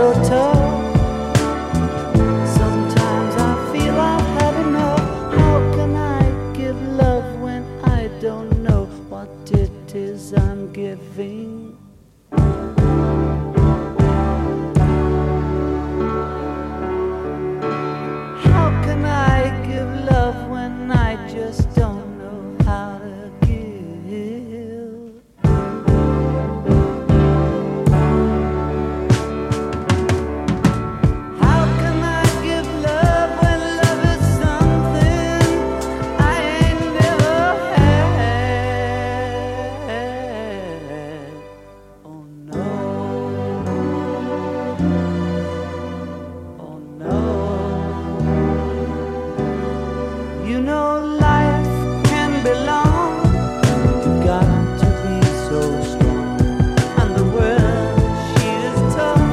so tough. Sometimes I feel I've had enough. How can I give love when I don't know what it is I'm giving? How can I give love when I just don't know how to give? How can I give love when love is something I ain't never had? Oh no. Oh no. You know life can be long, got to be so strong, and the world, she is tough.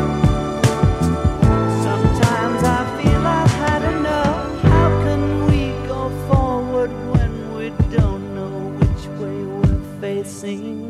Sometimes I feel I've had enough. How can we go forward when we don't know which way we're facing?